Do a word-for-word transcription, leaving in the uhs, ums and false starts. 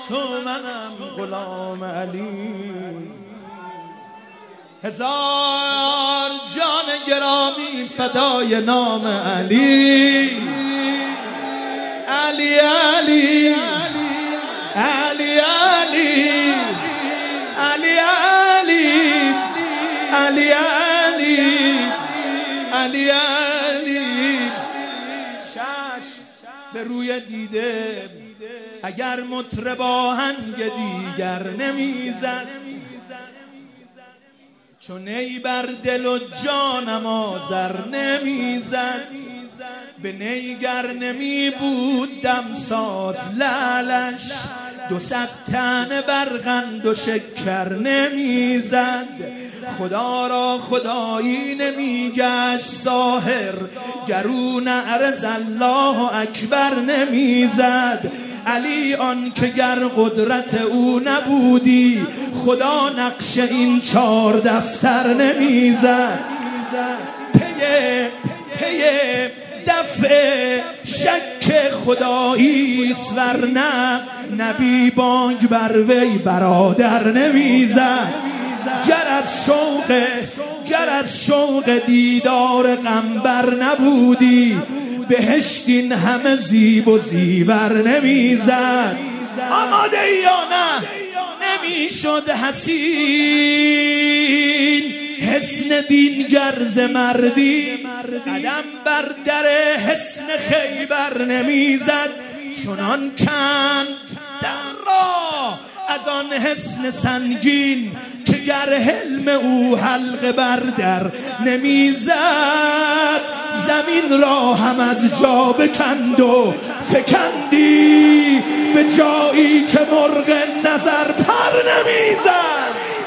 تو منم غلام علی. هزار جان گرامی فدای نام علی. علی علی علی علی علی علی علی علی علی علی. چشم به روی دیده اگر مطرب آهنگ دیگر نمیزد، چون ای بر دل و جانم آذر نمیزد. به نیگر نمی بود دمساز لعلش، دو صد تن برقند و شکر نمیزد. خدا را خدایی نمیگشت ظاهر، گرو نعرض الله اکبر نمیزد. علی آن که گر قدرت او نبودی، خدا نقش این چار دفتر نمیزد. پیه پیه دفع شک خداییست، ورنه نبی بانگ بر وی برادر نمیزد. گر از شوق گر از شوق دیدار قنبر نبودی، بهشت این همه زیب و زیور نمیزد. آماده ای یا نه؟ نمیشد حسین حسن دین گرز مردی، قدم بر در حسن خیبر نمیزد. چنان کند در را از آن حسن سنگین، که گر حلم او حلقه بر در نمیزد. زمین را هم از جا بکند و فکندی، به جایی که مرغ نظر پر نمیزد.